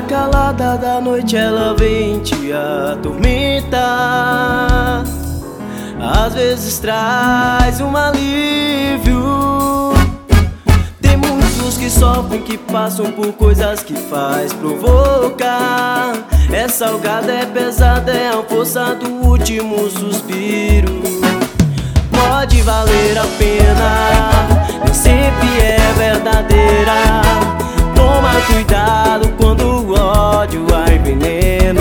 calada da noite ela vem te atormentar. Às vezes traz um alívio. Tem muitos que sofrem, que passam por coisas que faz provocar. É salgada, é pesada, é a força do último suspiro. Pode valer a pena, nem sempre é verdadeira. Toma cuidado quando o ódio a envenena.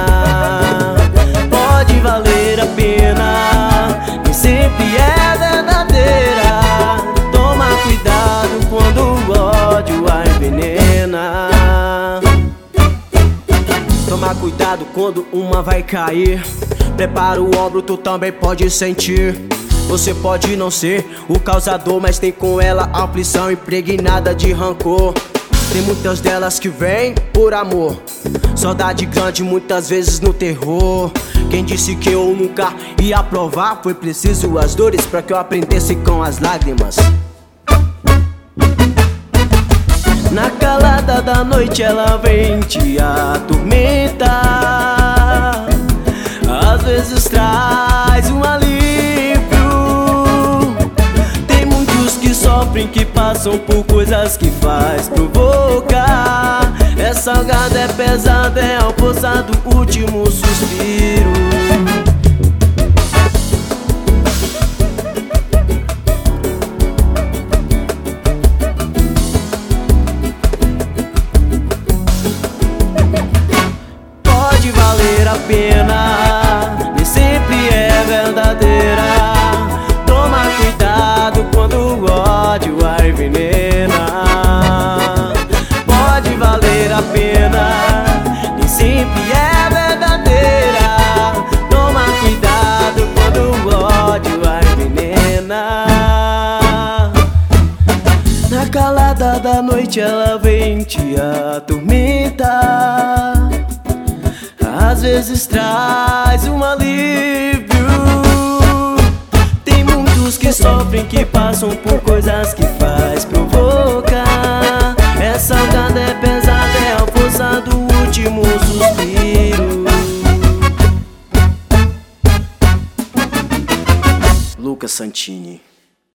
Pode valer a pena, nem sempre é verdadeira. Toma cuidado quando o ódio a envenena. Toma cuidado quando uma vai cair. Prepara o ombro, tu também pode sentir. Você pode não ser o causador, mas tem com ela a aflição impregnada de rancor. Tem muitas delas que vêm por amor, saudade grande muitas vezes no terror. Quem disse que eu nunca ia provar? Foi preciso as dores pra que eu aprendesse com as lágrimas. Na calada da noite ela vem te atormentar. Às vezes traz um alívio. Tem muitos que sofrem, que passam por coisas que faz provocar. É salgada, é pesada, é a força do último suspiro. Pode valer a pena, nem sempre é verdadeira. Toma cuidado quando o ódio a envenena. Pode valer a pena, nem sempre é verdadeira. Toma cuidado quando o ódio a envenena. Na calada da noite ela vem te atormentar. Às vezes traz um alívio. Tem muitos que sofrem, que passam por coisas que faz provocar. É salgada, é pesada, é a força do último suspiro. Lucas Santini.